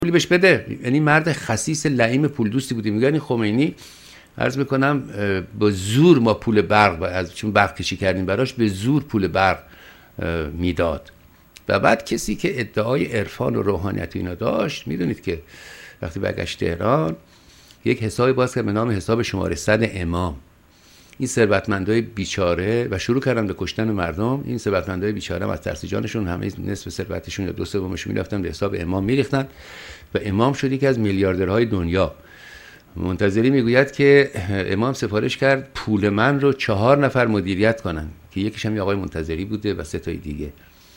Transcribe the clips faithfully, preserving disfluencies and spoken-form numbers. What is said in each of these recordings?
پولی بهش بده. یعنی مرد خسیس لعیم پول دوستی بوده. میگن خمینی عرض میکنم با زور ما پول برق، از چون برق کشی کردیم براش، به زور پول برق میداد. و بعد کسی که ادعای عرفان و روحانیت اینا داشت، میدونید که وقتی برگشت تهران یک حسابی باز کرد به نام حساب شماره صد امام. این ثروتمندای بیچاره و شروع کردن به کشتن مردم. این ثروتمندای بیچاره از ترس جانشون همه نصف ثروتشون یا دو سومشون میرفتن به حساب امام میریختن و امام شد یکی از میلیاردرهای دنیا. منتظری میگوید که امام سفارش کرد پول من رو چهار نفر مدیریت کنن که یکیش هم آقای منتظری بوده و سه تای دیگه،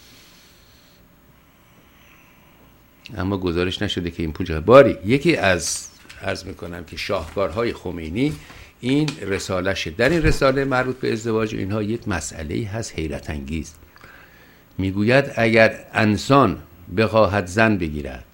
اما گزارش نشده که این پول چه باری. یکی از عرض میکنم که شاهکارهای خمینی این رسالشه. در این رساله مربوط به ازدواج اینها یک مسئله هست حیرت انگیز. میگوید اگر انسان بخواهد زن بگیرد،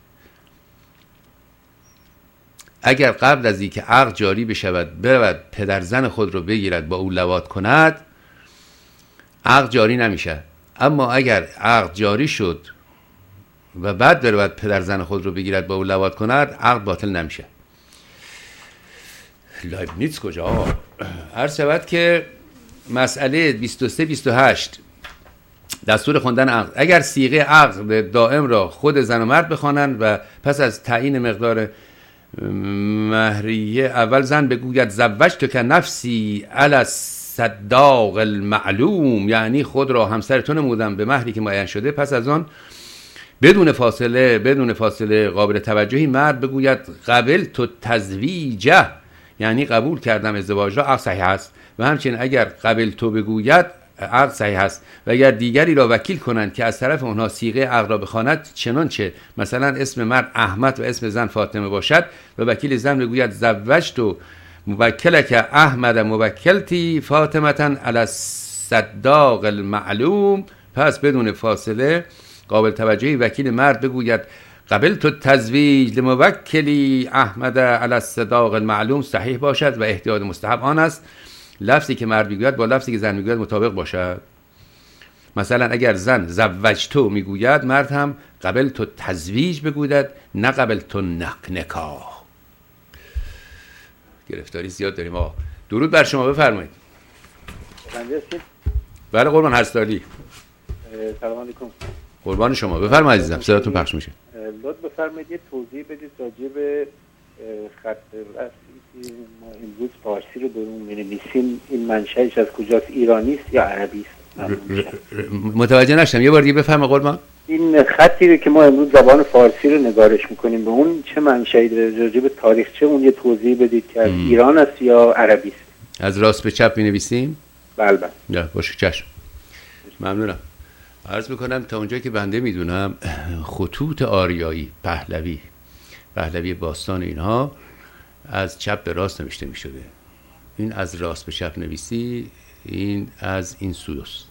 اگر قبل از اینکه عقد جاری بشود برود پدر زن خود رو بگیرد با او لواط کند، عقد جاری نمیشه. اما اگر عقد جاری شد و بعد برود پدر زن خود رو بگیرد با او لواط کند، عقد باطل نمیشه. لایبنیتس کجا؟ عرض شود که مسئله بیست و سه بیست و هشت دستور خواندن عقد. اگر صیغه عقد دائم را خود زن و مرد بخوانند و پس از تعیین مقدار مهریه اول زن بگوید زوجتک نفسی علی الصداق المعلوم، یعنی خود را همسرتون نمودم به مهری که معین شده، پس از آن بدون فاصله بدون فاصله قابل توجهی مرد بگوید قبل تو تزویجه، یعنی قبول کردم ازدواج را، عقد صحیح است. و همچنین اگر قبل تو بگوید عقد صحیح است. و اگر دیگری را وکیل کنند که از طرف اونها صیغه عقد را بخواند، چنانچه مثلا اسم مرد احمد و اسم زن فاطمه باشد و وکیل زن بگوید زوجت موکلک احمد موکلتی فاطمه علی الصداق المعلوم، پس بدون فاصله قابل توجهی وکیل مرد بگوید قبل تو تزویج لموکلی احمد علی الصداق المعلوم، صحیح باشد و احتیاط مستحب آن است لفظی که مرد میگوید با لفظی که زن میگوید مطابق باشد. مثلا اگر زن زوجتو میگوید، مرد هم قبل تو تزویج بگوید، نه قبل تو نکاح. گرفتاری زیاد داریم آقا. درود بر شما، بفرمایید. بله قربان هستالی. سلام علیکم. قربان شما، بفرمایید عزیزم، صداتون پخش میشه. لطف بفرمایید یه توضیح بدید راجع به خط رسمی که ما امروز فارسی رو برون می‌نویسیم، این منشأش از کجاست؟ ایرانی است یا عربی است؟ متوجه نشدم، یه بار دیگه بفرمایید قربان. این خطی رو که ما امروز زبان فارسی رو نگارش می‌کنیم به اون چه منشأی داره؟ راجع به تاریخچه اون یه توضیح بدید که از ایران است یا عربی است؟ از راست به چپ می‌نویسیم؟ بله بله. نه باشه چشم. ممنونم. عرض میکنم تا اونجایی که بنده میدونم خطوط آریایی، پهلوی، پهلوی باستان اینها از چپ به راست نوشته میشده. این از راست به چپ نویسی، این از این سوست.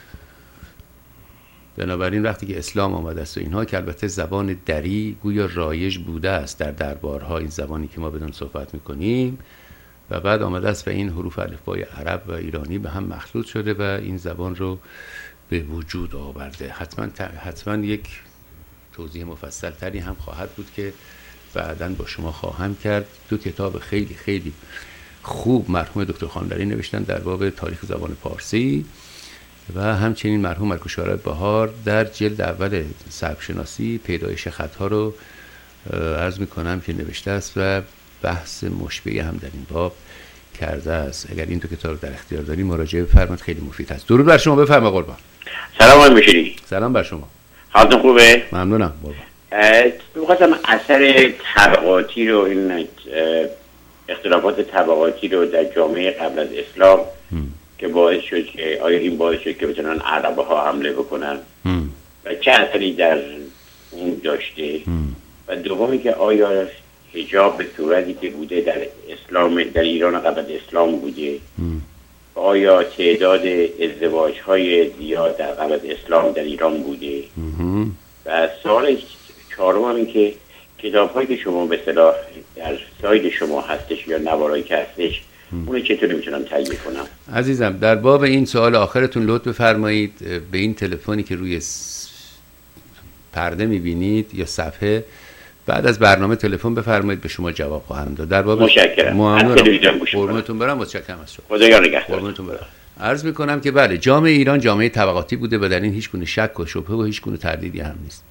بنابراین وقتی که اسلام آمده است و اینها که البته زبان دری گویا رایج بوده است در دربارها، این زبانی که ما بدون صحبت میکنیم، و بعد آمده است و این حروف الفبای عرب و ایرانی به هم مخلوط شده و این زبان رو به وجود آورده. حتما حتما یک توضیح مفصل تری هم خواهد بود که بعداً با شما خواهم کرد. دو کتاب خیلی خیلی خوب مرحوم دکتر خانلری نوشتن در باب تاریخ زبان پارسی و همچنین مرحوم ملکوشاره بهار در جلد اول سبک‌شناسی پیدایش خطها رو عرض میکنم که نوشته است و بحث مشبه هم در این باب کرده است. اگر این دو کتاب رو در اختیار داری مراجعه بفرمایید، خیلی مفید است. درود بر شما، بفرمایید قربان. سلام آقای مشیری. سلام بر شما. حالتون خوبه؟ ممنونم قربان. می‌خواستم اثر طبقاتی رو، این اختلافات طبقاتی رو در جامعه قبل از اسلام هم. که باعث شد که آیا این باعث شد که بتونن عرب‌ها حمله بکنن هم. و چه اثری در اون داشته هم. و دومی که آیا حجاب به صورتی که بوده در اسلام، در ایران قبل از اسلام بوده هم. آیا تعداد ازدواج‌های زیاد در قبل از اسلام در ایران بوده هم. و سوال چهارم هم این که کتاب‌هایی که شما به اصطلاح در ساید شما هستش یا نوارایی که هستش اونو چطوری میتونم تهیه کنم؟ عزیزم در باب این سوال آخرتون لطف بفرمایید به این تلفنی که روی پرده میبینید یا صفحه بعد از برنامه تلفن بفرمایید به شما جواب خواهم داد. در باب متشکرم. قربونتون برم. متشکرم از شما. خدا نگهدار. قربونتون برم. عرض میکنم که بله، جامعه ایران جامعه طبقاتی بوده و در این هیچ گونه شک و شبهه و هیچ گونه تردیدی هم نیست.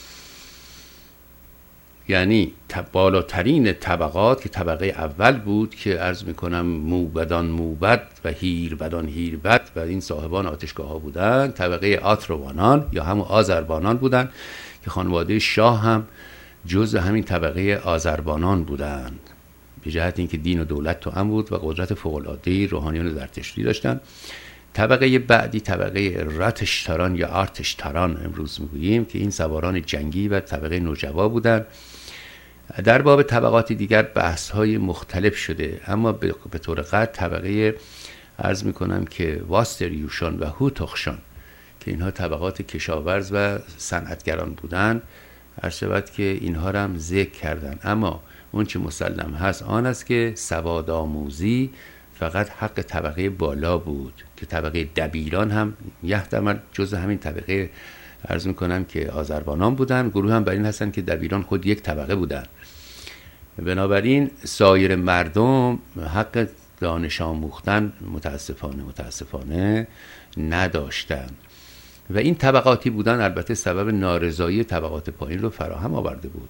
یعنی بالاترین طبقات که طبقه اول بود که عرض میکنم موبدان موبد و هیربدان هیربد و این صاحبان آتشگاه ها بودن، طبقه آتروانان یا همون آذربانان بودن که خانواده شاه هم جزء همین طبقه آذربانان بودند، به جهت اینکه دین و دولت تو هم بود و قدرت فوق‌العاده‌ای روحانیون زرتشتی داشتن. طبقه بعدی طبقه رتشتران یا آرتشتران امروز میگوییم که این سواران جنگی و طبقه نوجوا بودن. در باب طبقات دیگر بحث های مختلف شده، اما به طور قطع طبقه عرض میکنم که واستریوشان و هوتخشان که اینها طبقات کشاورز و صنعتگران بودن، عرض شود که اینها را هم ذکر کردن. اما اون چه مسلم هست آن است که سواد آموزی فقط حق طبقه بالا بود که طبقه دبیران هم یحتمل جزء همین طبقه عرض میکنم که آذربانان بودن. گروه هم بر این هستن که دبیران خود یک طبقه بودن. بنابراین سایر مردم حق دانش آموختن متاسفانه متاسفانه نداشتن و این طبقاتی بودن البته سبب نارضایی طبقات پایین رو فراهم آورده بود.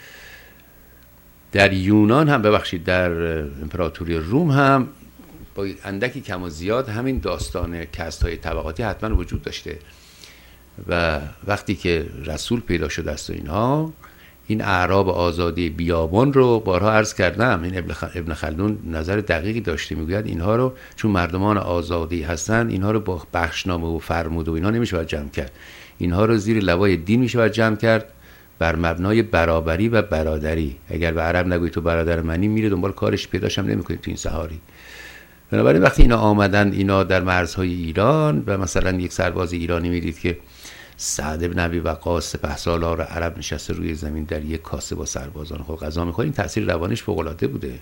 در یونان هم ببخشید در امپراتوری روم هم با اندکی کم و زیاد همین داستان کست‌های طبقاتی حتما وجود داشته و وقتی که رسول پیدا شده است و اینها، این اعراب آزادی بیابان رو بارها عرض کردم، این ابن خلدون نظر دقیقی داشته، میگوید اینها رو چون مردمان آزادی هستن اینها رو با بخشنامه و فرمود و اینها نمیشه باید جمع کرد، اینها رو زیر لوای دین میشه باید جمع کرد بر مبنای برابری و برادری. اگر به عرب نگوی تو برادر منی، میره دنبال کارش، پیداش هم نمیکنی تو این صحاری. بنابراین وقتی اینا آمدن، اینا در مرزهای ایران و مثلا یک سرباز ایرانی میدید که سعد بن ابی وقاص سپهسالار عرب نشسته روی زمین در یک کاسه با سربازان خود غذا می‌خوره، این تاثیر روانیش فوق‌العاده بوده.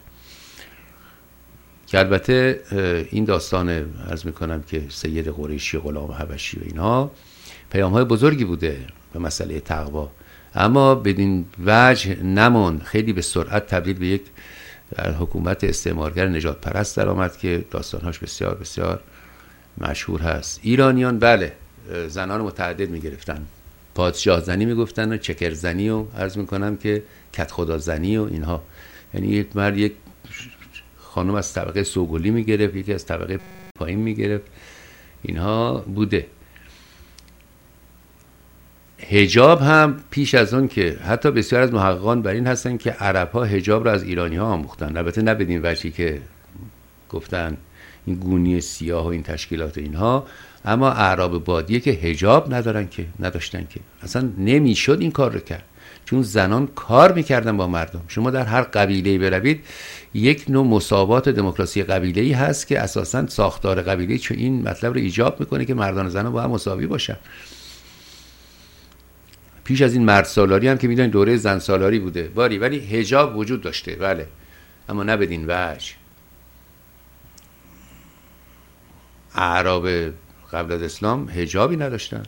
که البته این داستان عرض می‌کنم که سید قریشی غلام حبشی و اینها پیام‌های بزرگی بوده به مسئله تقوا، اما بدین وجه نمون، خیلی به سرعت تبدیل به یک حکومت استعمارگر نجات پرست در آمد که داستان‌هاش بسیار بسیار مشهور هست. ایرانیان بله زنان متعدد میگرفتن، پادشاه زنی میگفتن و چکر زنی و عرض میکنم که کت خدا زنی و اینها، یعنی یک مرد یک خانم از طبقه سوگلی میگرفت، یکی از طبقه پایین میگرفت، اینها بوده. حجاب هم پیش از اون که حتی بسیار از محققان بر این هستن که عرب ها حجاب را از ایرانی ها آموختن، البته نه بدین وجهی که گفتن این گونی سیاه و این تشکیلات اینها، اما اعراب بادیه که حجاب ندارن که نداشتن که اصلا نمیشد این کار رو کرد، چون زنان کار میکردن با مردم. شما در هر قبیله‌ای بروید یک نوع مساوات دموکراسی قبیله‌ای هست که اساساً ساختار قبیله‌ای چون این مطلب رو ایجاب میکنه که مردان و زنان با هم مساوی باشن. پیش از این مرد سالاری هم که میدونید دوره زن سالاری بوده باری، ولی حجاب وجود داشته بله، اما نه بدین وجه. اعراب قبل از اسلام حجابی نداشتن،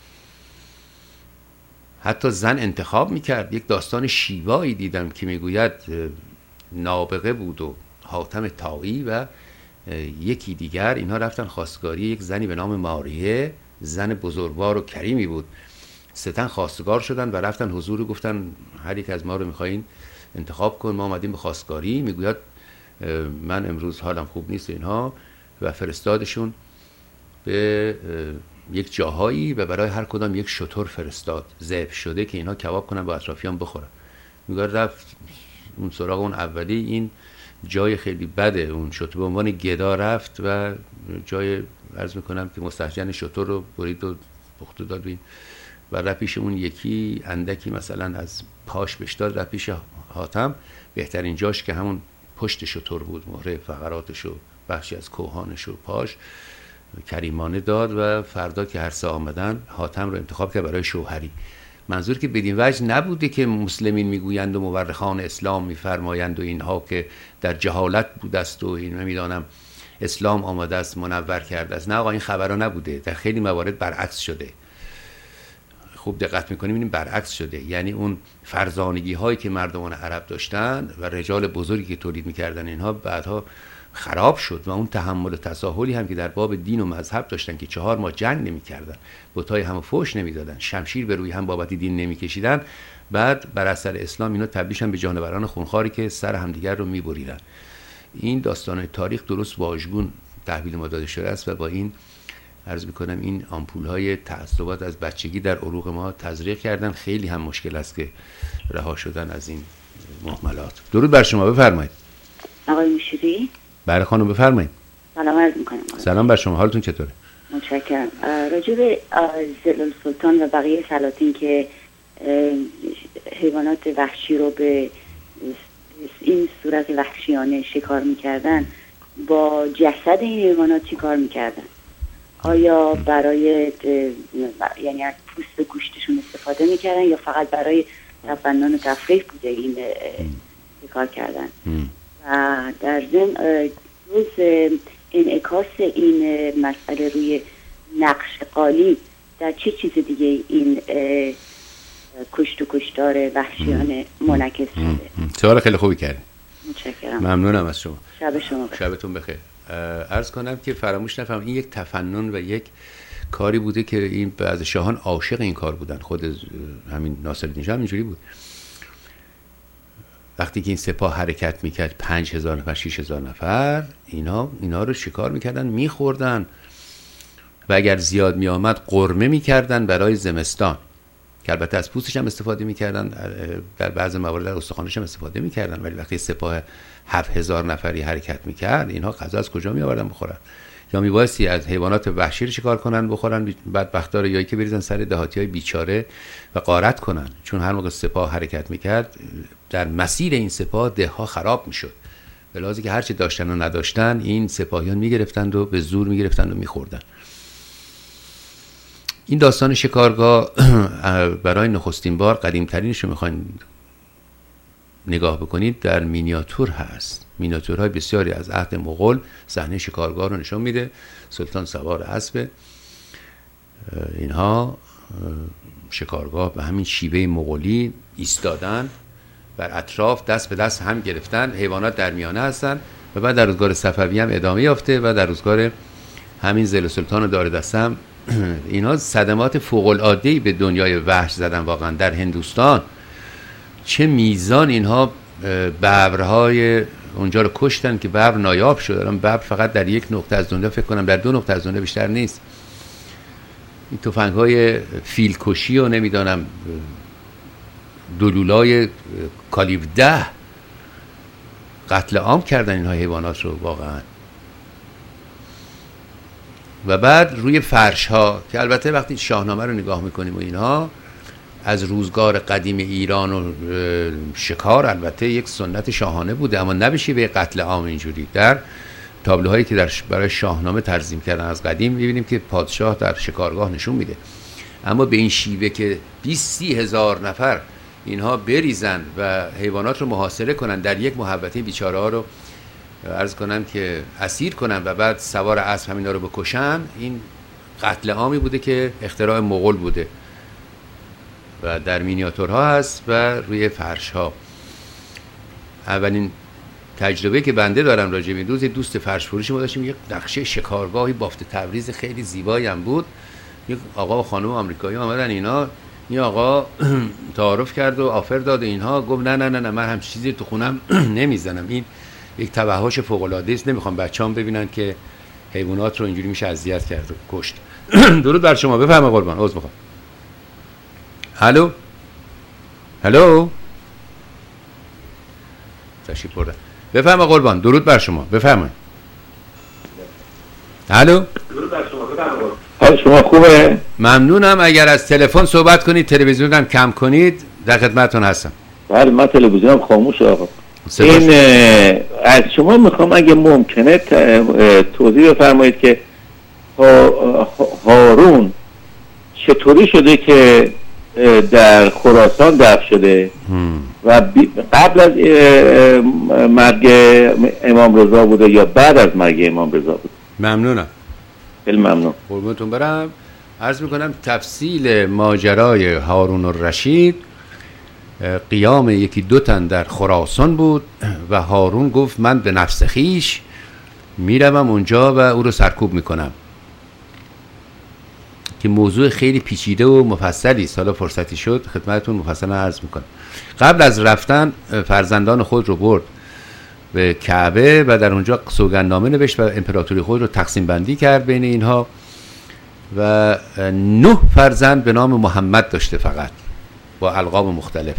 حتی زن انتخاب میکرد. یک داستان شیوایی دیدم که میگوید نابغه بود و حاتم طایی و یکی دیگر، اینها رفتن خواستگاری یک زنی به نام ماریه، زن بزرگوار و کریمی بود، ستن خواستگار شدن و رفتن حضور، گفتن هر یک از ما رو میخواین انتخاب کن، ما آمدیم به خواستگاری. میگوید من امروز حالم خوب نیست اینها، و فرستادشون به یک جاهایی و برای هر کدام یک شتر فرستاد ذبح شده که اینها کباب کنن با اطرافیان بخورن. میگه رفت اون سراغ اون اولی، این جای خیلی بده، اون شتر به عنوان گدا رفت و جای عرض میکنم که مستحجن شتر رو برید و پخت داد بین و رفت پیش اون یکی اندکی مثلا از پاش بهش داد، رفت پیش حاتم، بهترین جاش که همون پشت شتر بود، مهره فقراتش و بخشی از کوهانش و پاش کریمانه داد و فردا که هر سه آمدن حاتم رو انتخاب کرد برای شوهری. منظور که بدین وجه نبوده که مسلمین میگویند و مورخان اسلام میفرمایند و اینها که در جهالت بود است و این نمیدانم اسلام آمده است منور کرده است. نه آقا، این خبرها نبوده، در خیلی موارد برعکس شده. خوب دقت میکنیم این برعکس شده. یعنی اون فرزانگی هایی که مردمان عرب داشتن و رجال بزرگی که تولید میکردن اینها بعدها خراب شد و اون تحمل و تساهلی هم که در باب دین و مذهب داشتن که چهار ماه جنگ نمیکردن، بتای همو فوش نمیدادن، شمشیر به روی هم بابت دین نمیکشیدن، بعد بر اثر اسلام اینا تبدیل شدن به جانوران خونخواری که سر همدیگر رو میبریدن. این داستان تاریخ درست واژگون تحویل ما داده شده است و با این عرض میکنم این آمپول های تعصبات از بچگی در عروق ما تزریق کردن. خیلی هم مشکل است که رها شدن از این مهملات. درود بر شما، بفرمایید. آقای مشیری. بله خانم بفرمایید. سلام عرض میکنم. سلام بر شما، حالتون چطوره؟ متشکرم. راجع به ذلال سلطان و بقیه سلاطین که حیوانات وحشی رو به این صورت وحشیانه شکار میکردن، با جسد این حیوانات چی کار میکردن؟ آیا برای یعنی از پوست گوشتشون استفاده میکردن یا فقط برای تفنن و تفریح بوده این کار کردن؟ و در ضمن جز انعکاس این مسئله روی نقش قالی در چه چیز دیگه این کشت و کشتار وحشیانه منعکس شده؟ سوال خیلی خوبی کردی. متشکرم. ممنونم از شما. شب شما بخیر. شبتون بخیر. عرض کنم که فراموش نفهم این یک تفنن و یک کاری بوده که این بعض شاهان عاشق این کار بودن. خود همین ناصرالدین شاه اینجوری بود. وقتی که این سپاه حرکت میکرد پنج هزار نفر شش هزار نفر اینا اینا رو شکار میکردن میخوردن و اگر زیاد میآمد قرمه میکردن برای زمستان که البته از پوستش هم استفاده میکردن، در بعض موارد در استخوانش هم استفاده میکردن. ولی وقتی سپاه هفت هزار نفری حرکت میکرد اینها غذا از کجا میآوردن بخورن؟ یا میبایستی از حیوانات وحشی رو شکار کنن بخورن، بعد بختار یا که بریزن سر دهاتیای بیچاره و غارت کنن. چون هر موقع سپاه حرکت میکرد در مسیر این سپاه دهها خراب میشد، به لحاظی که هرچی داشتن و نداشتن این سپاهیان میگرفتند و به زور میگرفتند و میخوردن. این داستان شکارگاه برای نخستین بار قدیمترینش رو میخواین نگاه بکنید در مینیاتور هست. مینیاتورهای بسیاری از عهد مغول صحنه شکارگاه رو نشون میده. سلطان سوار اسب، اینها شکارگاه به همین شیوه مغولی ایستادن، بر اطراف دست به دست هم گرفتن، حیوانات در میانه هستن و بعد در روزگار صفوی هم ادامه یافته و در روزگار همین ذل سلطان و دار دستم اینا صدمات فوق العاده‌ای به دنیای وحش زدن. واقعا در هندوستان چه میزان اینها ببرهای اونجا رو کشتن که ببر نایاب شد. الان ببر فقط در یک نقطه از دنیا فکر کنم در دو نقطه از دنیا بیشتر نیست. این تفنگ‌های فیل کشی و نمیدانم دلولای کالیو ده قتل عام کردن اینها حیوانات رو واقعا. و بعد روی فرش ها که البته وقتی شاهنامه رو نگاه میکنیم و اینها از روزگار قدیم ایران و شکار البته یک سنت شاهانه بوده، اما نه به شیوه قتل عام اینجوری. در تابلوهایی که در برای شاهنامه ترجمه کردن از قدیم میبینیم که پادشاه در شکارگاه نشون میده، اما به این شیوه که بیست سی هزار نفر اینها بریزن و حیوانات رو محاصره کنن، در یک محوطه بیچاره ها رو عرض کنم که اسیر کنن و بعد سوار اسب همینا رو بکشن، این قتل عامی بوده که اختراع مغول بوده و در مینیاتورها هست و روی فرش ها. اولین تجربه که بنده دارم راجع به دوست دوست فرش فروشی ما داشتیم، یک نقشه شکارگاهی بافت تبریز خیلی زیبایی هم بود. یک آقا و خانم آمریکایی آمدن، اینا این آقا تعارف کرد و آفر داد، اینها گفت نه نه نه نه من هم چیزی تو خونم نمیزنم. این یک توحش فوق العاده است، نمیخوام بچه‌ام ببینن که حیوانات رو اینجوری میشه اذیت کرد و کشت. درود بر شما، بفرمایید قربان. عذر میخوام. الو الو تشریف بردن. بفرمایید قربان. درود بر شما، بفرمایید. الو درود بر شما، بفرمایید. حال شما خوبه؟ ممنونم. اگر از تلفن صحبت کنید تلویزیون هم کم کنید، در خدمتتون هستم. بله من تلویزیونم خاموشه آقا. این از شما میخوام اگه ممکنه توضیح بفرمایید که هارون چطوری شده که در خراسان دفن شده و قبل از مرگ امام رضا بوده یا بعد از مرگ امام رضا بوده؟ ممنونم. خیلی ممنون. قربونتون برم. عرض میکنم تفصیل ماجرای هارون الرشید، قیام یکی دو تن در خراسان بود و هارون گفت من به نفس خیش میروم اونجا و او رو سرکوب میکنم، که موضوع خیلی پیچیده و مفصلی است. حالا فرصتی شد خدمتتون مفصلا عرض میکنم. قبل از رفتن فرزندان خود رو برد به کعبه و در اونجا سوگندنامه نوشت و امپراتوری خود رو تقسیم بندی کرد بین اینها و نه فرزند به نام محمد داشته فقط با القاب مختلف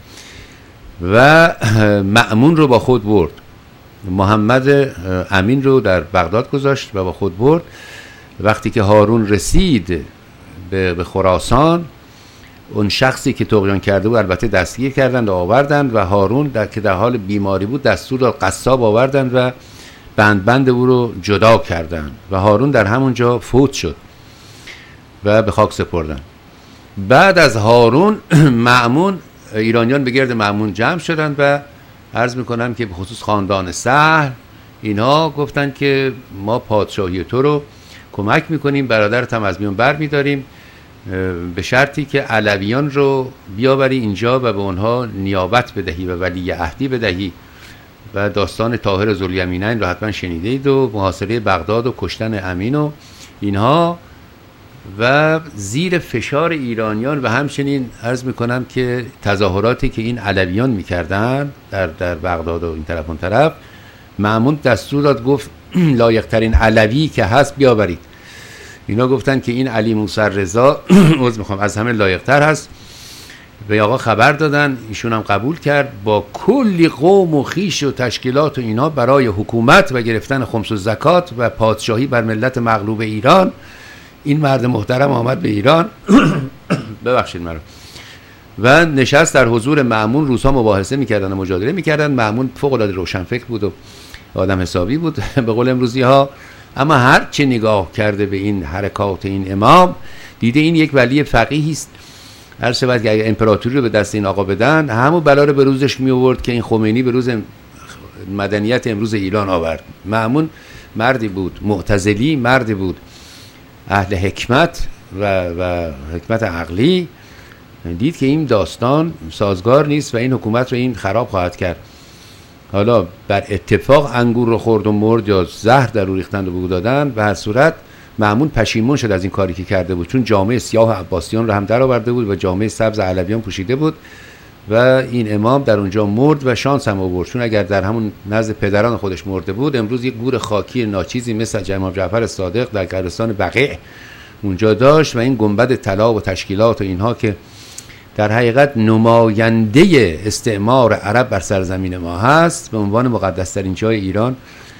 و مأمون رو با خود برد. محمد امین رو در بغداد گذاشت و با خود برد. وقتی که هارون رسید به خراسان، اون شخصی که طغیان کرده بود البته دستگیر کردند و آوردند و هارون در که در حال بیماری بود دستور داد قصاب آوردند و بند بند او رو جدا کردند و هارون در همونجا فوت شد و به خاک سپردند. بعد از هارون مأمون، ایرانیان به گرد مأمون جمع شدند و عرض میکنم که به خصوص خاندان سهل، اینها گفتند که ما پادشاهی تو رو کمک میکنیم، برادرت هم از میان بر میداریم، به شرطی که علویان رو بیاوری اینجا و به اونها نیابت بدهی و ولی عهدی بدهی. و داستان طاهر ذوالیمینین رو حتما شنیدید و محاصره بغداد و کشتن امین و اینها. و زیر فشار ایرانیان و همچنین عرض میکنم که تظاهراتی که این علویان میکردن در در بغداد و این طرف اون طرف، مأمون دستور داد گفت لایق‌ترین علوی که هست بیاورید. اینا گفتن که این علی موسی رضا عذر میخوام از همه لایق‌تر هست. به آقا خبر دادن، ایشون هم قبول کرد، با کلی قوم و خیش و تشکیلات و اینا برای حکومت و گرفتن خمس و زکات و پادشاهی بر ملت مغلوب ایران. این مرد محترم آمد به ایران ببخشید مرا و نشست در حضور مأمون. روزها مباحثه میکردن و مجادله میکردن. مأمون فوق العاده روشنفکر بود و آدم حسابی بود به قول امروزی ها، اما هر چه نگاه کرده به این حرکات این امام، دیده این یک ولی فقیهی است. هر شود که اگه امپراتوری رو به دست این آقا بدن، همون بلا رو به روزش می آورد که این خمینی به روز مدنیت امروز ایران آورد. مأمون مردی بود معتزلی، مردی بود اهل حکمت و و حکمت عقلی. دید که این داستان سازگار نیست و این حکومت رو این خراب خواهد کرد. حالا بر اتفاق انگور رو خورد و مرد یا زهر در او ریختند و بو دادن. به هر صورت مأمون پشیمون شد از این کاری که کرده بود، چون جامعه سیاه عباسیان رو هم در آورده بود و جامعه سبز علویان پوشیده بود و این امام در اونجا مرد و شانس هم آورد، چون اگر در همون نزد پدران خودش مرده بود، امروز یک گور خاکی ناچیزی مثل امام جعفر صادق در قبرستان بقیع اونجا داشت و این گنبد طلا و تشکیلات و اینها که در حقیقت نماینده استعمار عرب بر سرزمین ما هست، به عنوان مقدس‌ترین جای ایران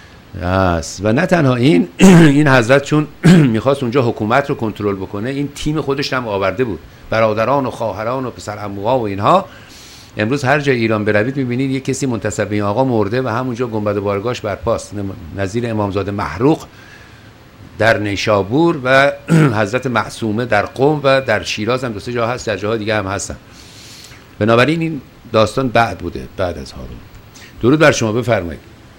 است. و نه تنها این این حضرت چون میخواست اونجا حکومت رو کنترل بکنه، این تیم خودش هم آورده بود، برادران و خواهران و پسر عموها و اینها. امروز هر جای ایران بروید میبینید یک کسی منتسب به این آقا مرده و همونجا گنبد بارگاهش برپاست، نظیر امامزاده محروق در نیشابور و حضرت معصومه در قم و در شیراز هم دو سه جا هست، در جاهای دیگه هم هستن. بنابراین این داستان بعد بوده، بعد از هارون. درود بر شما، بفرمایید.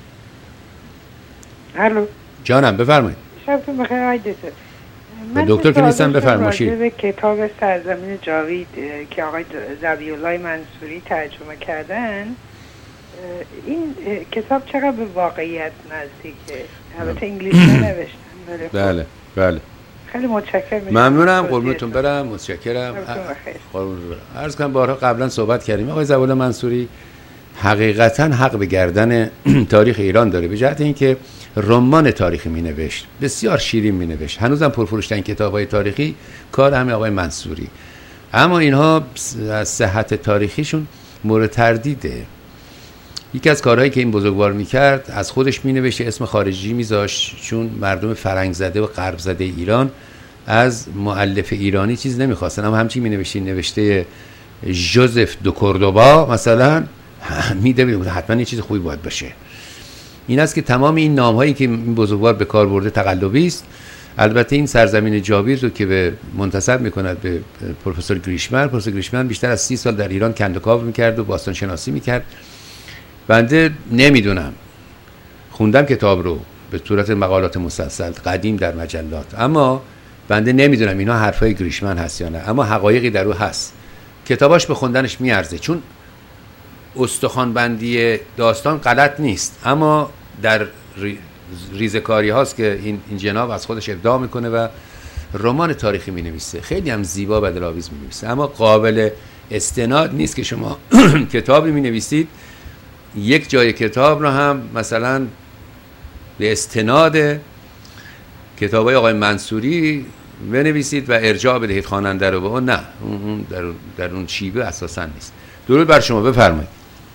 الو جانم بفرمایید. شبتون بخیر آقای دکتر. من دکتر که نیستم، بفرمایید. به کتاب سرزمین جاوید که آقای ذبیح‌الله منصوری ترجمه کردن، این کتاب چقدر به واقعیت نزدیکه؟ البته انگلیسی نوشتن. بله بله خیلی متشکرم. ممنونم، قربونتون برم، متشکرم. عرض کنم بارها قبلا صحبت کردیم، آقای ذبیح‌الله منصوری حقیقتا حق به گردن تاریخ ایران داره، به جهت اینکه رمان تاریخی می نوشت، بسیار شیرین می نوشت. هنوزم پرفروش‌ترین کتاب‌های تاریخی کار همین آقای منصوری، اما اینها از صحت تاریخیشون مورد تردیده. یکی از کارهایی که این بزرگوار میکرد، از خودش مینوشت، اسم خارجی میذاشت، چون مردم فرنگ زده و غرب زده ایران از مؤلف ایرانی چیز نمیخواستن، اما همچین مینوشت نوشته ژوزف دو کوردوبا مثلا، میده حتما این چیز خوبی باید باشه. این است که تمام این نامهایی که این بزرگوار به کار برده تقلبی است. البته این سرزمین جاوید رو که به منتسب میکند به پروفسور گریشمن، پروفسور گریشمن بیشتر از سی سال در ایران کندوکاو میکرد و باستان شناسی میکرد. بنده نمیدونم، خوندم کتاب رو به صورت مقالات مسلسل قدیم در مجلات، اما بنده نمیدونم اینا حرفای گریشمن هست یا نه، اما حقایقی در او هست. کتاباش به خوندنش میارزه، چون استخوان‌بندی داستان غلط نیست، اما در ریزکاری هاست که این, این جناب از خودش ابداع میکنه و رمان تاریخی مینویسه، خیلی هم زیبا و دل‌آویز مینویسه، اما قابل استناد نیست که شما کتابی مینویسید یک جای کتاب رو هم مثلا به استناد کتابای آقای منصوری بنویسید و ارجاع بدهید خواننده رو به اون. نه، اون در, در اون شیوه اساسا نیست. درود بر شما، بفرمایید.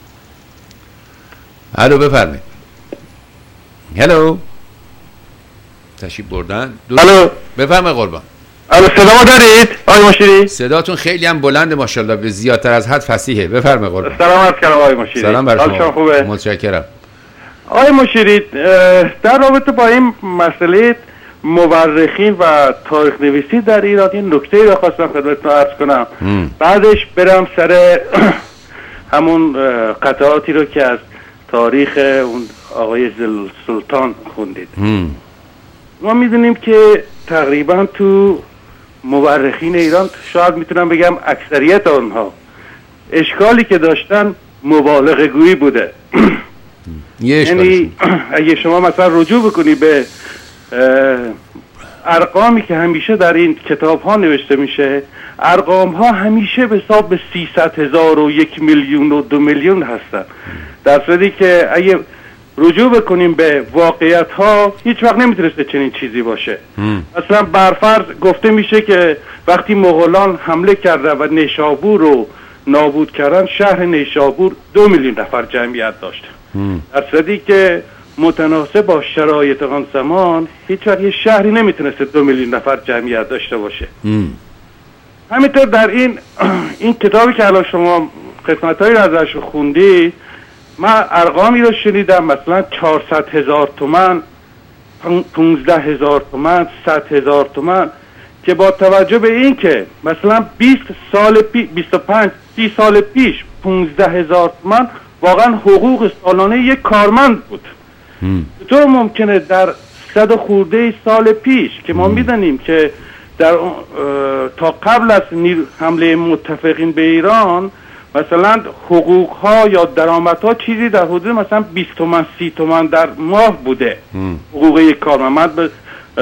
الو بفرمایید. هلو، تشریف بردن. الو بفرمایید قربان. الو صدا دارید آقای مشیری؟ صداتون خیلی هم بلند ماشاءالله، به زیادتر از حد فصیحه. بفرمایید قربان. سلام عرض کردم آقای مشیری. سلام بر شما. خوبه؟ متشکرم. آقای مشیری، در رابطه با این مسئله مورخین و تاریخ نویسی در ایران این نکته رو خواستم خدمتتون عرض کنم، ام. بعدش برم سر همون قطعاتی رو که از تاریخ اون آقای سلطان خوندید. ام. ما میدونیم که تقریبا تو مورخین ایران شاید میتونم بگم اکثریت آنها اشکالی که داشتن مبالغه گویی بوده. یعنی اگه شما مثلا رجوع بکنی به ارقامی که همیشه در این کتاب ها نوشته میشه، ارقام ها همیشه به حساب به سیصد هزار و یک میلیون و دو میلیون هستن، در صورتی که اگه رجوع بکنیم به واقعیت ها هیچ وقت نمیتونسته چنین چیزی باشه. مثلا برفرض گفته میشه که وقتی مغولان حمله کردن و نیشابور رو نابود کردن، شهر نیشابور دو میلیون نفر جمعیت داشت، در صورتی که متناسب با شرایط آن زمان هیچ وقت یه شهری نمیتونسته دو میلیون نفر جمعیت داشته باشه. ام. همینطور در این این کتابی که الان شما خدمتایی رو ازش خوندی، من ارقامی رو شنیدم، مثلا چهارصد هزار تومان، پونزده هزار تومان، صد هزار تومان، که با توجه به این که مثلا بیست سال پی بیست و پنج سی سال پیش پونزده هزار تومان واقعا حقوق سالانه یک کارمند بود، چطور ممکنه در صد خورده سال پیش که ما میدونیم که در تا قبل از حمله متفقین به ایران مثلا حقوق ها یا درآمد ها چیزی در حدود مثلا بیست تومن سی تومن در ماه بوده. ام. حقوق یک کارمند. من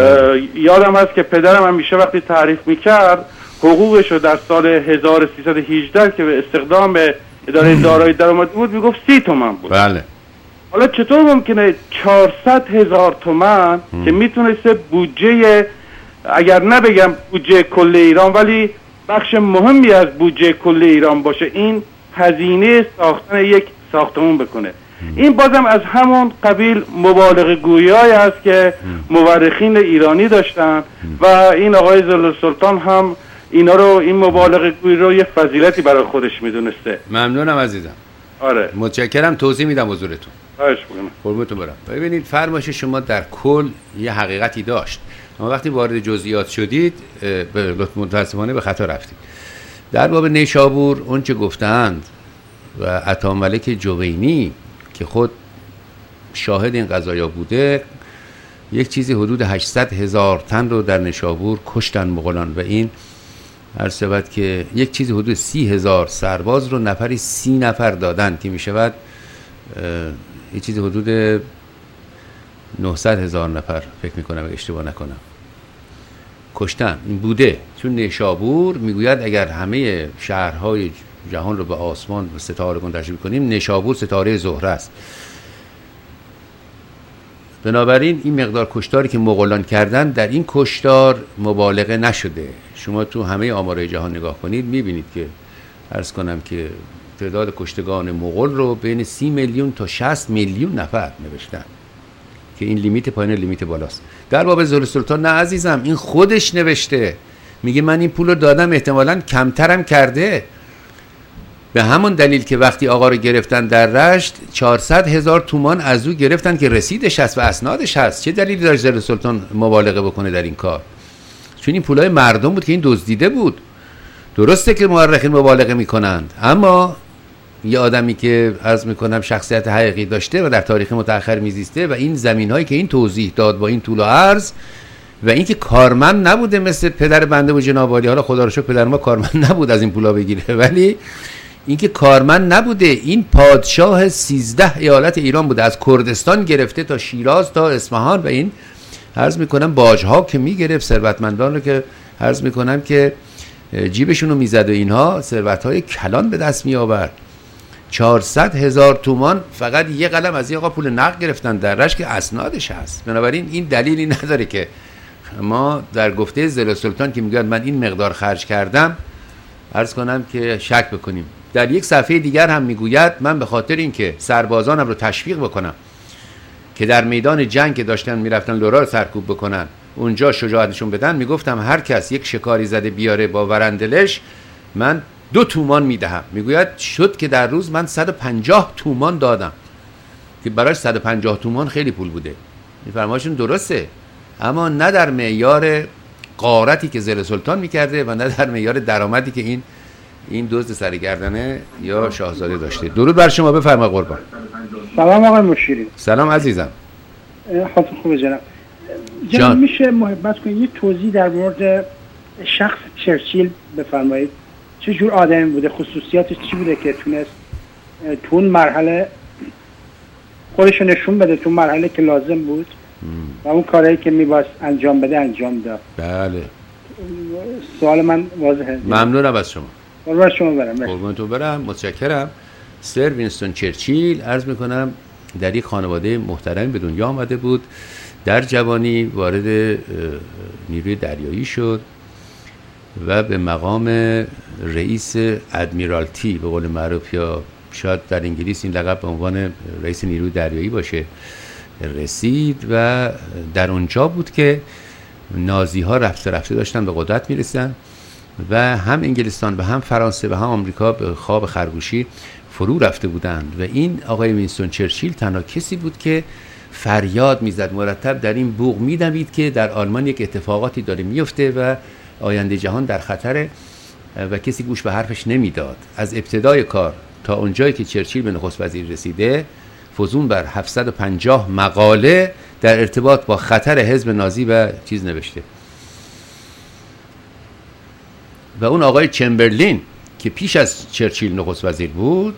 یادم هست که پدرم همیشه وقتی تعریف میکرد حقوقش رو در سال هزار و سیصد و هجده که به استخدام اداره دارایی درآمد بود میگفت سی تومن بود. بله. حالا چطور ممکنه چهارصد هزار تومن که میتونسته بودجه، اگر نبگم بودجه کل ایران، ولی بخش مهمی از بودجه کل ایران باشه، این هزینه ساختن یک ساختمون بکنه؟ این بازم از همون قبیل مبالغه گویی است که مورخین ایرانی داشتن و این آقای ضیاءالسلطان هم اینا رو، این مبالغه گویی رو یه فضیلتی برای خودش میدونسته. ممنونم عزیزم. آره متشکرم، توضیح میدم حضورتون. خواهش می‌کنم. قربونتون برم. ببینید فرمایش شما در کل یه حقیقتی داشت، اما وقتی وارد جزئیات شدید به لطف متاسفانه به خطا رفتید. در باب نیشابور اون چه گفتند و عطاملک جوینی که خود شاهد این قضایا بوده، یک چیزی حدود هشتصد هزار تن رو در نیشابور کشتن مغولان و این هر سبت که یک چیزی حدود سی هزار سرباز رو نفری سی نفر دادن که می شود یک چیزی حدود نهصد هزار نفر فکر می کنم اگه اشتباه نکنم کشتن. این بوده، چون نیشابور میگوید اگر همه شهرهای جهان رو به آسمان و ستاره کن تشبیه کنیم، نیشابور ستاره زهره است. بنابراین این مقدار کشتاری که مغولان کردن، در این کشتار مبالغه نشده. شما تو همه آمارهای جهان نگاه کنید میبینید که عرض کنم که تعداد کشتگان مغول رو بین سی میلیون تا شصت میلیون نفر نوشتن که این لیمیت پایین لیمیت بالاست. در باب ضیاءالسلطان نه عزیزم، این خودش نوشته، میگه من این پول رو دادم، احتمالاً کمترم کرده، به همون دلیل که وقتی آقا رو گرفتن در رشت چهارصد هزار تومان از او گرفتن که رسیدش هست و اسنادش هست. چه دلیلی داشت ضیاءالسلطان مبالغه بکنه در این کار؟ چون این پولای مردم بود که این دزدیده بود. درسته که مورخین مبالغه میکنند، اما یه آدمی که عرض میکنم شخصیت حقیقی داشته و در تاریخ متأخر میزیسته و این زمینهایی که این توضیح داد با این طول و عرض، و اینکه کارمند نبوده مثل پدر بنده و جناب عالی. حالا خدا رو شکر پدر ما کارمند نبود از این پولا بگیره، ولی اینکه کارمند نبوده. این پادشاه سیزده ایالت ایران بوده، از کردستان گرفته تا شیراز تا اصفهان، و این عرض میکنم باجها که میگرفت، ثروتمندان رو که عرض میکنم که جیبشون رو میزد و اینها ثروتهای کلان به دست میآورد. چهارصد هزار تومان فقط یه قلم از این آقا پول نقد گرفتن، درش که اسنادش هست. بنابراین این دلیلی نداره که ما در گفته ضلع سلطان که میگن من این مقدار خرج کردم عرض کنم که شک بکنیم. در یک صفحه دیگر هم میگوید من به خاطر اینکه سربازانم رو تشویق بکنم که در میدان جنگ که داشتن میرفتن لورا رو سرکوب بکنن اونجا شجاعتشون بدن، میگفتم هر کس یک شکاری زده بیاره با ورندلش من دو تومان میدهم. میگوید شد که در روز من صد و پنجاه تومان دادم که برای صد و پنجاه تومان خیلی پول بوده. این فرمایشون درسته، اما نه در معیار غارتی که ضلع سلطان میکرده و نه در معیار درآمدی که این این دزد سرگردنه یا شاهزاده داشته. درود بر شما، بفرما قربان. سلام آقای مشیری. سلام عزیزم. حالتون خوبه جناب؟ جناب میشه محبت کنید یه توضیح در مورد شخص چرچیل بفرمایید؟ چه جور آدمی بوده؟ خصوصیاتش چی بوده که تونست تو اون مرحله خودش نشون بده، تو مرحله که لازم بود و اون کارهایی که میباید انجام بده انجام داد؟ بله. سوال من واضحه. ممنونم از شما. قربان شما برم. قربان تو برم، متشکرم. سر وینستون چرچیل عرض میکنم در یک خانواده محترم به دنیا آمده بود. در جوانی وارد نیروی دریایی شد و به مقام رئیس ادمیرالتی به قول معروف، یا شاید در انگلیس این لقب به عنوان رئیس نیروی دریایی باشه، رسید و در اونجا بود که نازی ها رفته رفته داشتن به قدرت میرسن و هم انگلستان و هم فرانسه و هم آمریکا به خواب خرگوشی فرو رفته بودند و این آقای وینستون چرچیل تنها کسی بود که فریاد میزد، مرتب در این بوق میدمید که در آلمان یک اتفاقاتی داره میفته و آینده جهان در خطره و کسی گوش به حرفش نمیداد. از ابتدای کار تا اونجایی که چرچیل به نخست وزیر رسیده فزون بر هفتصد و پنجاه مقاله در ارتباط با خطر حزب نازی و چیز نوشته. و اون آقای چمبرلین که پیش از چرچیل نخست وزیر بود،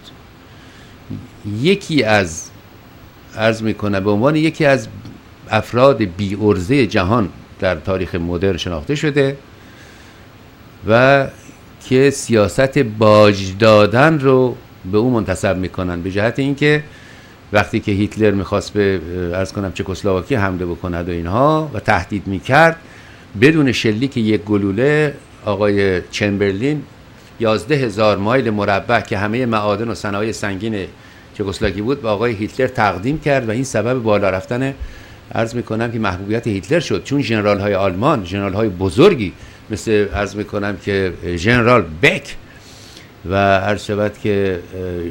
یکی از عرض میکنه به عنوان یکی از افراد بی عرضه جهان در تاریخ مدرن شناخته شده و که سیاست باج دادن رو به اون منتسب میکنن، به جهت اینکه وقتی که هیتلر میخواست به عرض کنم چکسلواکی حمله بکند و اینها و تهدید میکرد، بدون شلیک یک گلوله آقای چمبرلین یازده هزار مایل مربع که همه معادن و صنایع سنگین چکسلواکی بود به آقای هیتلر تقدیم کرد و این سبب بالا رفتن عرض میکنم که محبوبیت هیتلر شد، چون ژنرال های آلمان، ژنرال های بزرگی مثل عرض میکنم که ژنرال بک و عرض شود که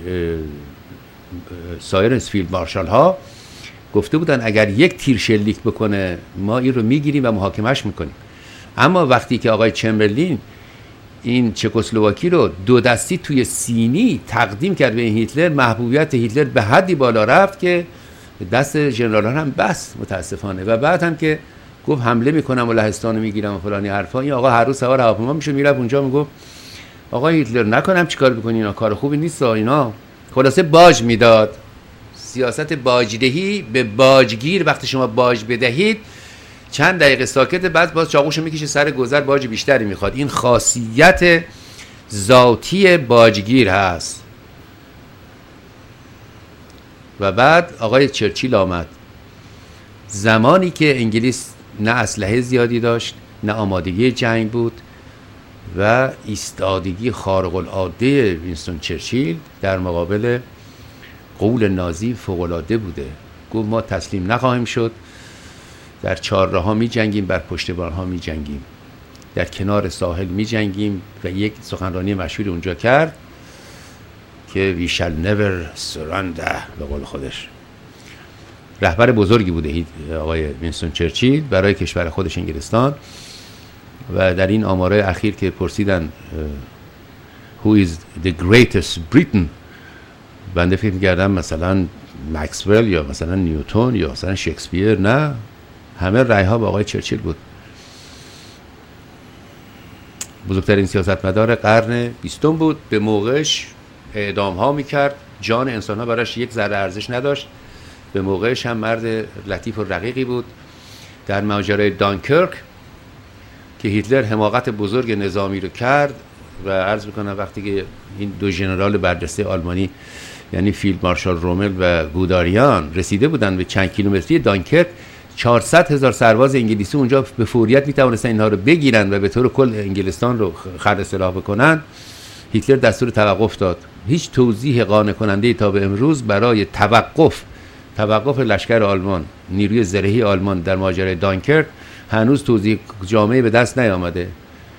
سایر فیلد مارشال ها گفته بودن اگر یک تیر شلیک بکنه ما این رو میگیریم و محاکمش میکنیم. اما وقتی که آقای چمبرلین این چکسلواکی رو دو دستی توی سینی تقدیم کرد به این هیتلر، محبوبیت هیتلر به حدی بالا رفت که دست ژنرال‌ها هم بس متاسفانه. و بعد هم که گفت حمله میکنم و لهستان رو میگیرم و فلانی حرفا، این آقا هر روز سوار هواپیما میشه میرفت اونجا میگفت آقا هیتلر نکنم چیکار بکنی، اینا کار خوبی نیست اینا. خلاصه باج میداد. سیاست باجدهی به باجگیر، وقتی شما باج بدهید چند دقیقه ساکت، بعد باز چاقوشو میکشه سر گذر، باج بیشتری میخواد. این خاصیت ذاتی باجگیر هست. و بعد آقای چرچیل آمد زمانی که انگلیس نه اسلحه زیادی داشت، نه آمادگی جنگ بود و ایستادگی خارق العاده وینستون چرچیل در مقابل قول نازی فوق العاده بوده. گفت ما تسلیم نخواهیم شد، در چهارراها می جنگیم، بر پشتیبان‌ها می جنگیم، در کنار ساحل می جنگیم و یک سخنرانی مشهور اونجا کرد که we shall never surrender به قول خودش. رهبر بزرگی بوده آقای وینستون چرچیل برای کشور خودش انگلستان و در این آمارهای اخیر که پرسیدن who is the greatest Britain، بنده فکر می‌کردم مثلا مکسول یا مثلا نیوتن یا مثلا شکسپیر، نه، همه رأی‌ها با آقای چرچیل بود. بزرگترین سیاستمدار قرن بیستم بود. به موقعش اعدام ها میکرد، جان انسان ها براش یک ذره ارزش نداشت. به موقعش هم مرد لطیف و رقیقی بود. در ماجرای دانکرک که هیتلر حماقت بزرگ نظامی رو کرد و عرض میکنم وقتی که این دو ژنرال برجسته آلمانی یعنی فیلد مارشال رومل و گوداریان رسیده بودن به چند کیلومتری دانکرک، چهارصد هزار سرباز انگلیسی اونجا به فوریت میتوانستن اینها رو بگیرن و به طور کل انگلستان رو خرد سلاح بکنن. هیتلر دستور توقف داد. هیچ توضیح قانع کننده تا به امروز برای توقف توقف لشکر آلمان، نیروی زرهی آلمان در ماجرای دانکرک هنوز توضیح جامعه به دست نیامده.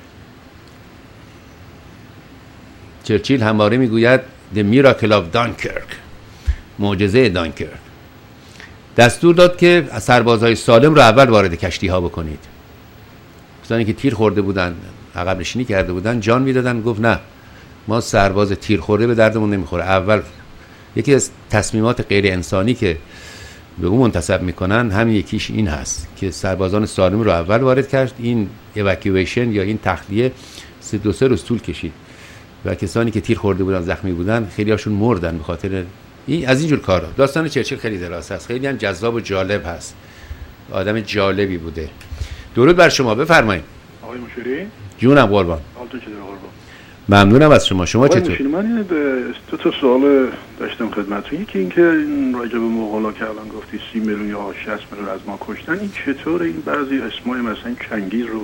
چرچیل همواره میگوید The Miracle of Dunkirk، معجزه دانکرک. دستور داد که سربازهای سالم رو اول وارد کشتی ها بکنید. کسانی که تیر خورده بودن، عقب نشینی کرده بودن، جان میدادن. گفت نه، ما سرباز تیر خورده به دردمون نمیخوره. اول یکی از تصمیمات غیر انسانی که به اون منتسب میکنن همین یکیش این هست که سربازان سالم رو اول وارد کرد. این evacuation یا این تخلیه سه دو سه روز طول کشید و کسانی که تیر خورده بودن، زخمی بودن، خیلی هاشون مردن به خاطر این از اینجور کارا. داستان چرچیل خیلی دراز هست، خیلی هم جذاب و جالب هست. آدم جالبی بوده. درود بر شما، بفرمایید. آقای مشیری جونم قربان. حالتون چطوره قربان؟ ممنونم از شما. شما چطور؟ مشیری من یه دو تا سوال داشتم خدمتتون. یکی این که این راجع به مغولا که الان گفتی سی میلیون یا شصت میلیون از ما کشتن، این چطوره این بعضی اسمای مثلا چنگیز رو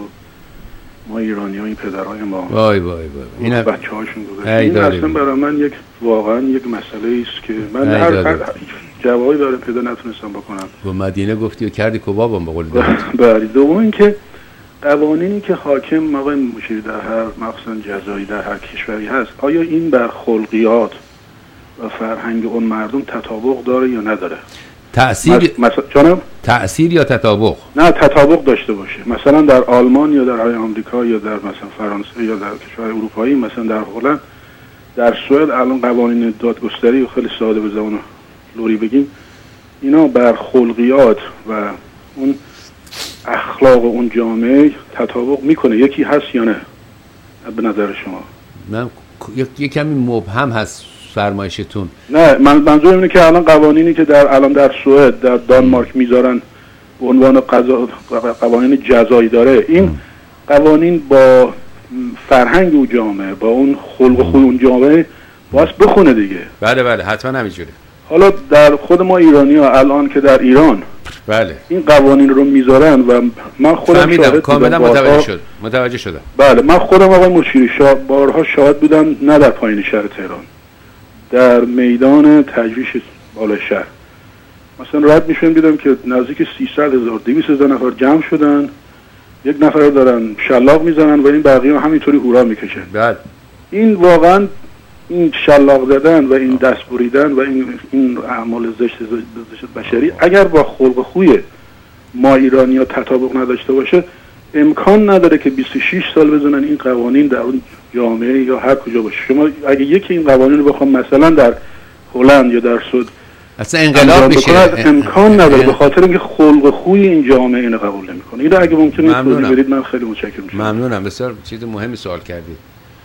ما ایرانی ها، این پدرهای ما وای وای وای این بچه هاشون گذاشتن، این اصلا برای من یک واقعا یک مسئله است که من هر, هر جوابی برای پیدا نتونستم بکنم. با مدینه گفتی و کردی کبابم بقول بله. دوم این که قوانینی که حاکم آقای مشیری در هر مخصوصا جزایی در هر کشوری هست، آیا این بر خلقیات و فرهنگ اون مردم تطابق داره یا نداره؟ تأثیر مثلا جانم تأثیر یا تطابق؟ نه تطابق داشته باشه. مثلا در آلمان یا در آمریکا یا در مثلا فرانسه یا در کشور اروپایی، مثلا در هلند، در سوئد الان قوانین دادگستری و خیلی ساده به زبان لوری بگیم اینا بر خلقیات و اون اخلاق اون جامعه تطابق میکنه. یکی هست یا نه به نظر شما؟ من یک کمی مبهم هست فرمایشتون. نه من منظورم اینه که الان قوانینی که در الان در سوئد در دانمارک میذارن به عنوان قضا قوانین جزایی داره، این قوانین با فرهنگ اون جامعه، با اون خلق و خوی اون جامعه باید بخونه دیگه. بله بله حتما همینجوره. حالا در خود ما ایرانی ها الان که در ایران بله این قوانین رو میذارن و من خودم شاهد کاملا متوجه شد متوجه شدم. بله من خودم آقای مشیری شا... بارها شاهد بودم، نه در پایین شهر تهران، در میدان تجویش بالا شهر مثلا رد میشون دیدم که نزدیک سیصد هزار دویست هزار نفر جمع شدن، یک نفر دارن شلاق میزنن و این بقیه همینطوری هورا میکشن. بله این واقعا این شلاق زدن و این دست بریدن و این این اعمال زشت بشری اگر با خلق خوی ما ایرانی‌ها تطابق نداشته باشه، امکان نداره که بیست و شش سال بزنن این قوانین در اون جامعه یا هر کجا باشه. شما اگه یکی این قوانین رو بخوام مثلا در هلند یا در سوئد اصلا انقلاب میشه، امکان نداره به خاطر اینکه خلق خوی این جامعه اینو قبول نمیکنه. اینو اگه ممکنه توضیح بدید من خیلی متشکرم میشم. ممنونم، بسیار چیز مهمی سوال کردید.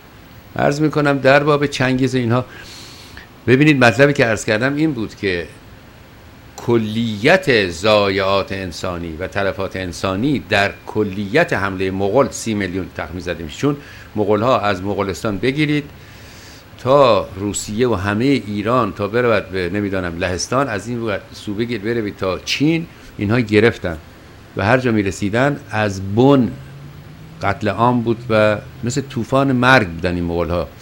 عرض میکنم در باب چنگیز اینها ببینید مطلبی که عرض کردم این بود که کلیت ضایعات انسانی و تلفات انسانی در کلیت حمله مغول سی میلیون تخمین زده میشه. چون مغول ها از مغولستان بگیرید تا روسیه و همه ایران تا برود به نمیدانم لهستان، از این سو بگیر بروید تا چین، اینها گرفتن و هر جا میرسیدن از بن قتل عام بود و مثل طوفان مرگ بودن این مغول ها.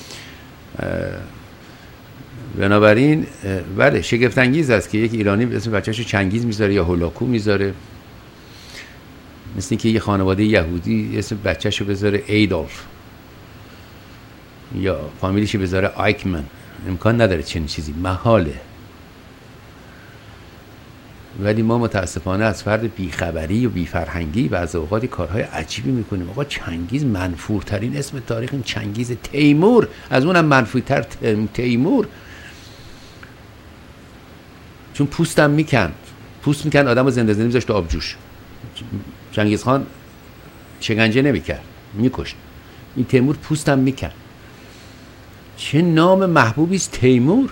بنابراین بله شگفت انگیز است که یک ایرانی اسم بچه‌شو چنگیز میذاره یا هولاکو میذاره، مثل اینکه یه خانواده یهودی اسم بچه‌شو بذاره ایدولف یا فامیلیشو بذاره آیکمن. امکان نداره چنین چیزی، محاله. ولی ما متاسفانه از فرد بیخبری و بیفرهنگی و از اوقات کارهای عجیبی میکنیم. آقا چنگیز منفورترین اسم تاریخ این چنگیز. تیمور از اونم منفورتر تیمور، چون پوستم میکند پوست میکند آدم رو زنده زنده میذاشت تو آبجوش. چنگیز خان شکنجه نمیکرد، میکشت. این تیمور پوستم میکن. چه نام محبوبی است تیمور.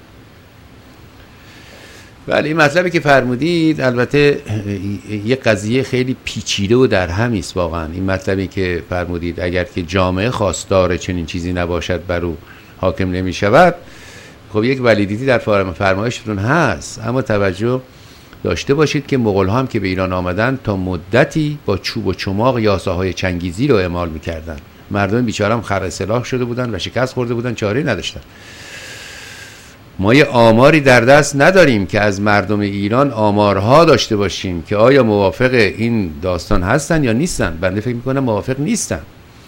ولی این مطلبی که فرمودید البته یه قضیه خیلی پیچیده و در همی است واقعا. این مطلبی که فرمودید اگر که جامعه خواستار چنین چیزی نباشد بر او حاکم نمی شود، خب یک ولیدیتی در فرمایشتون هست، اما توجه داشته باشید که مغول ها هم که به ایران آمدن تا مدتی با چوب و چماق یاساهای چنگیزی رو اعمال میکردن. مردم بیچاره هم خر سلاح شده بودن و شکست خورده بودن، چاره نداشتن. ما یه آماری در دست نداریم که از مردم ایران آمارها داشته باشیم که آیا موافق این داستان هستن یا نیستن. بنده فکر میکنم موافق نیستن،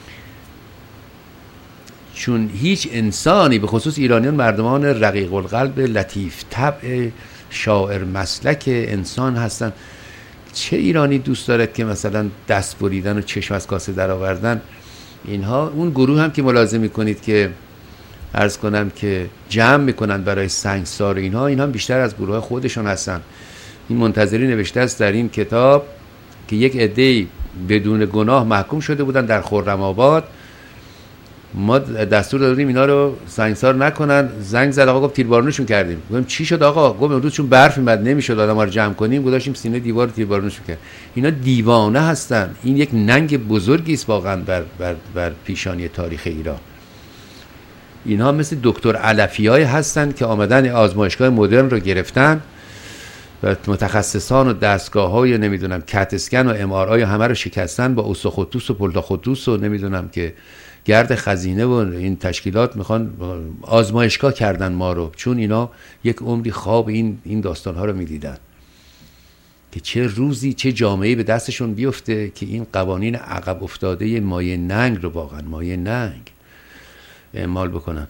چون هیچ انسانی به خصوص ایرانیان مردمان رقیق القلب، لطیف طبع، شاعر مسلک انسان هستن. چه ایرانی دوست دارد که مثلا دست بریدن و چشم از کاسه در آوردن اینها؟ اون گروه هم که ملاحظه میکنید که عرض کنم که جمع میکنن برای سنگسار اینها، اینها هم بیشتر از گروه خودشون هستن. این منتظری نوشته است در این کتاب که یک عده‌ای بدون گناه محکوم شده بودن در خرم‌آباد، ما دستور دادیم اینا رو سنگسار نکنن. زنگ زد آقا، گفت تیربارونشون کردیم. گفتم چی شد آقا؟ گفت امروز چون برف میاد نمیشد آدم‌ها رو جمع کنیم، گذاشتیم سینه دیوار تیربارونشون کرد. اینا دیوانه هستن. این یک ننگ بزرگی است واقعا بر بر بر پیشانی تاریخ ایران. اینها مثل دکتر علفیای هستن که آمدن آزمایشگاه مدرن رو گرفتن و متخصصان و دستگاه‌های نمیدونم کت اسکن و ام آر آی همه رو شکستن با اوسوخوتوس و پولتاخوتوس و نمیدونم که گرد خزینه و این تشکیلات میخوان آزمایشگاه کردن ما رو، چون اینا یک عمری خواب این این داستان‌ها رو میدیدن که چه روزی چه جامعه‌ای به دستشون بیفته که این قوانین عقب افتاده مایه ننگ رو واقعا مایه ننگ اعمال بکنن.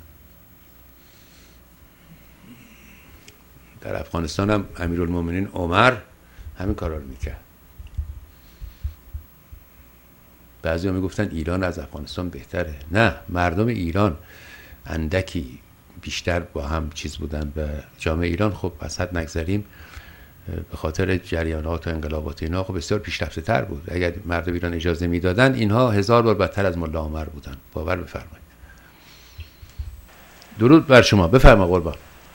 در افغانستان هم امیرالمومنین عمر همین کارا رو میکرد. بعضی ها میگفتن ایران از افغانستان بهتره. نه، مردم ایران اندکی بیشتر با هم چیز بودن و جامعه ایران خب از حد نگذریم به خاطر جریانات و انقلابات اینا خب بسیار پیشرفته تر بود. اگر مردم ایران اجازه میدادن اینها هزار بار بدتر از ملا عمر بودن. باور بفرمایید. درود بر شما. بفرما قربان.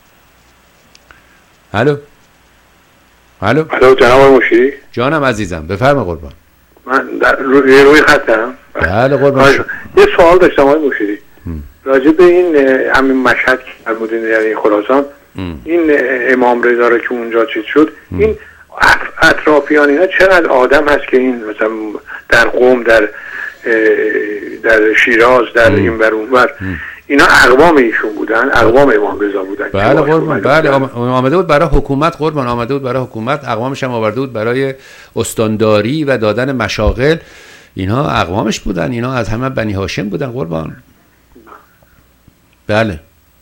الو الو الو جناب مشیری. جانم عزیزم بفرما قربان. من در روی روی خطم. بله قربان. یه سوال داشتم آقای مشیری راجع به این همین مشهد که فرمودین یعنی خراسان ام. این امام رضا رو که اونجا چیز شد ام. این اطرافیان اینا چقدر آدم هست که این مثلا در قم در در شیراز در ام. این بر اون بر اینا اقوام ایشون بودن، اقوام امام رضا بودن. بله قربان. بله آمده بود برای حکومت قربان، آمده بود برای حکومت، اقوامش هم آورده بود برای استانداری و دادن مشاغل. اینها اقوامش بودن، اینا از همه بنی هاشم بودن قربان. بله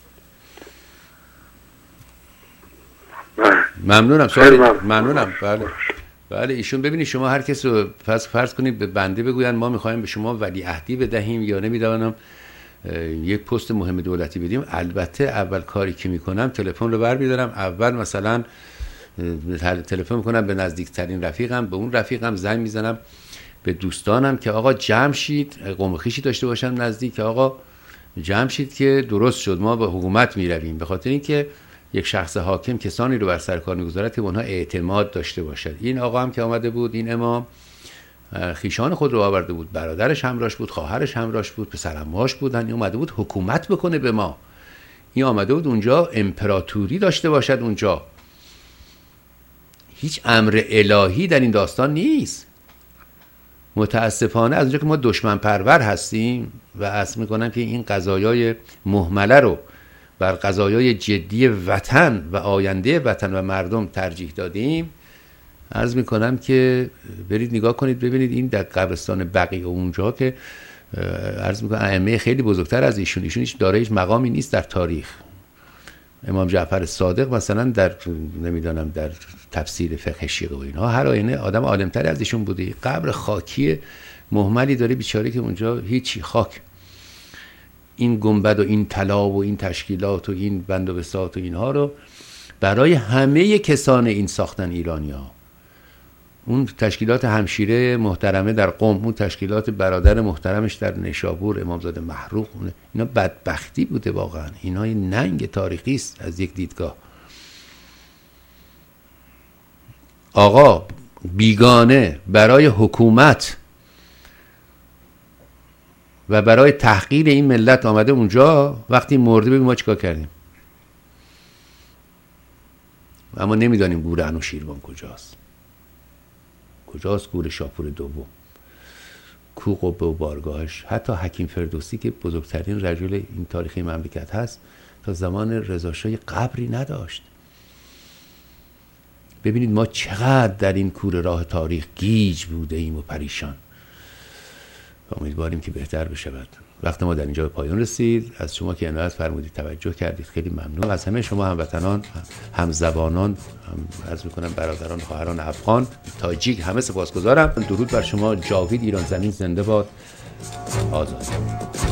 ممنونم. سوال ممنونم. بله بله ایشون ببینید شما هر کس رو فرض فرض کنید به بنده بگوین ما می‌خوایم به شما ولیعهدی بدهیم یا نمیدونم یک پست مهم دولتی بدیم، البته اول کاری که میکنم تلفن رو برمی‌دارم، اول مثلا تلفن میکنم به نزدیکترین رفیقم، به اون رفیقم زنگ میزنم، به دوستانم که آقا جمع شید، قوم خویشی داشته باشم نزدیک که آقا جمع شید که درست شد ما به حکومت میرویم. به خاطر اینکه یک شخص حاکم کسانی رو بر سر کار میگذارد که اونها اعتماد داشته باشد. این آقا هم که آمده بود، این امام خیشان خود رو آورده بود، برادرش همراهش بود، خواهرش همراهش بود، پسرعمه‌اش بودن. این اومده بود حکومت بکنه به ما. این آمده بود اونجا امپراتوری داشته باشد. اونجا هیچ امر الهی در این داستان نیست. متاسفانه از اونجا که ما دشمن پرور هستیم و اصلا میکنم که این قضایای مهمله رو بر قضایای جدی وطن و آینده وطن و مردم ترجیح دادیم، عرض میکنم که برید نگاه کنید ببینید این در قبرستان بقیع اونجا که عرض میکنم ائمه خیلی بزرگتر از ایشون، ایشون هیچ دارای هیچ مقامی نیست در تاریخ. امام جعفر صادق مثلا در نمیدونم در تفسیر فقه شیعه و اینها هر آینه آدم عالمتری از ایشون بوده. قبر خاکی مهملی داره بیچاره که اونجا هیچی خاک. این گنبد و این طلا و این تشکیلات و این بند و بساط و اینها رو برای همه کسان این ساختن ایرانی ها. اون تشکیلات همشیره محترمه در قم، اون تشکیلات برادر محترمش در نشابور، امامزاده محروق، اینا بدبختی بوده واقعا. اینا ننگ تاریخی است از یک دیدگاه. آقا بیگانه برای حکومت و برای تحقیر این ملت آمده اونجا، وقتی مرده ببین ما چیکار کردیم. اما نمیدانیم گور انوشیروان کجاست. کجاست گور شاپور دوم، کو قبه و بارگاهش. حتی حکیم فردوسی که بزرگترین رجل این تاریخی مملکت هست، تا زمان رضا شاه قبری نداشت. ببینید ما چقدر در این کوره راه تاریخ گیج بوده ایم و پریشان. امیدواریم که بهتر بشود. وقت ما در اینجا به پایان رسید. از شما که عنایت فرمودید، توجه کردید، خیلی ممنون. از همه شما هموطنان، همزبانان، هم عرض می‌کنم برادران، خواهران افغان، تاجیک، همه سپاسگزارم. درود بر شما. جاوید ایران زمین زنده باد. آزاد.